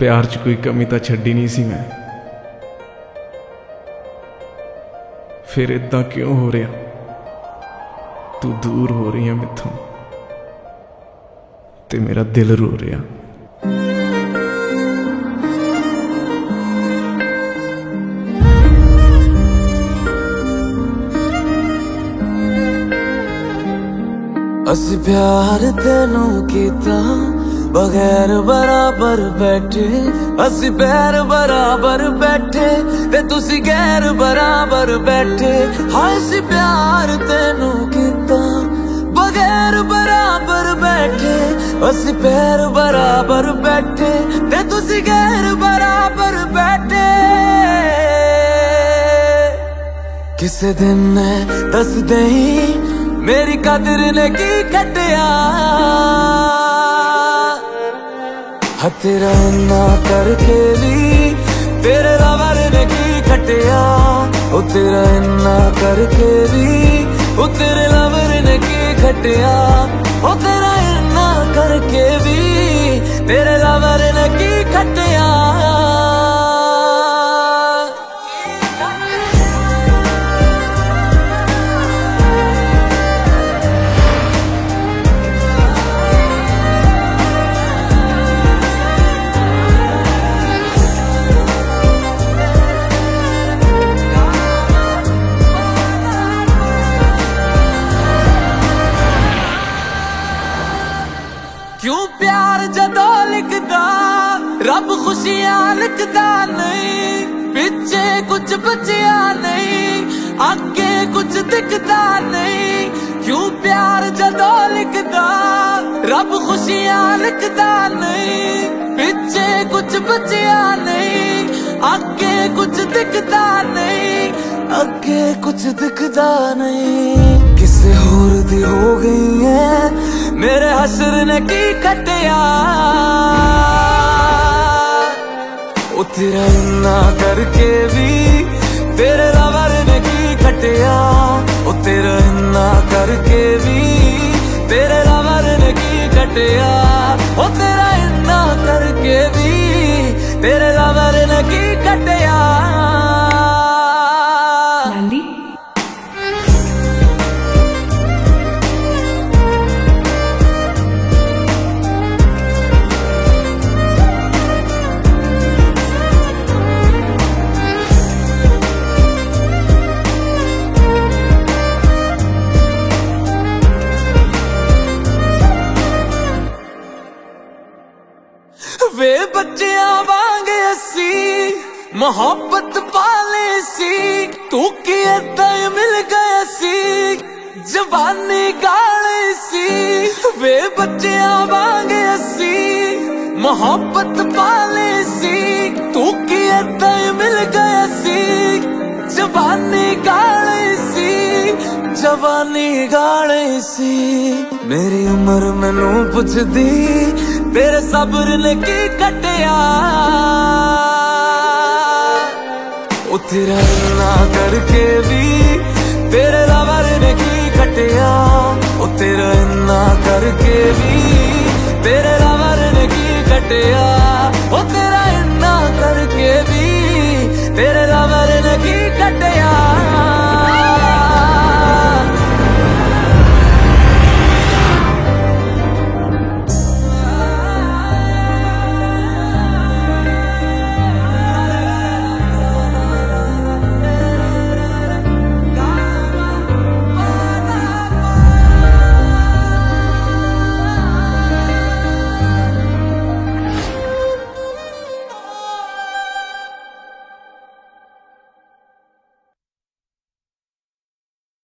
प्यार च कोई कमी तो छड्डी नहीं सी मैं। फिर इदां क्यों हो रहा, तू दूर हो रही है मैथों ते मेरा दिल रो रहा। असी प्यार तेनू कीता बगैर बराबर बैठे, असी पैर बराबर बैठे ते तुसी गैर बराबर बैठे। हाय असी प्यार तेनू कीता बगैर बराबर बैठे, असी पैर बराबर बैठे ते तुसी गैर बराबर बैठे। किसे दिन दस दई मेरी कदर ने की खटिया, तेरा इन्ना करके भी तेरे लवर ने की खटिया। ओ तेरा इन्ना करके भी ओ तेरे लवर ने की खटिया। ओ तेरा इन्ना करके भी तेरे लवर ने की खटिया। क्यों प्यार जदों लिखदा रब खुशियां लिखदा नहीं, पिछे कुछ बचिया नहीं, आगे कुछ दिखदा नहीं। क्यों प्यार जदों लिखदा रब खुशियां लिखदा नहीं, पिछे कुछ बचिया नहीं, आगे कुछ दिखदा नहीं, आगे कुछ दिखदा नहीं। किसे होर दी हो गई है मेरे हसर ने की खटिया। ओ तेरा इन्ना करके भी तेरे लवर ने की खटिया। ओ तेरा इन्ना करके भी तेरे लवर ने की खटिया। ओ तेरा इन्ना करके भी तेरे लवर ने की खटिया। वे बच्चियां वांगे असी मोहब्बत पाले सी, तू की इदां मिल गए सी जवानी गाले सी। वे बच्चियां वांगे असी मोहब्बत पाले सी, तू की इदां मिल गए सी जवानी गाले सी, जवानी गाले सी। मेरी उम्र मैनू पुछदी तेरे सब्र ने की खटिया। ओ तेरा इन्ना करके भी तेरे लवर ने की खटिया। ओ तेरा इन्ना करके भी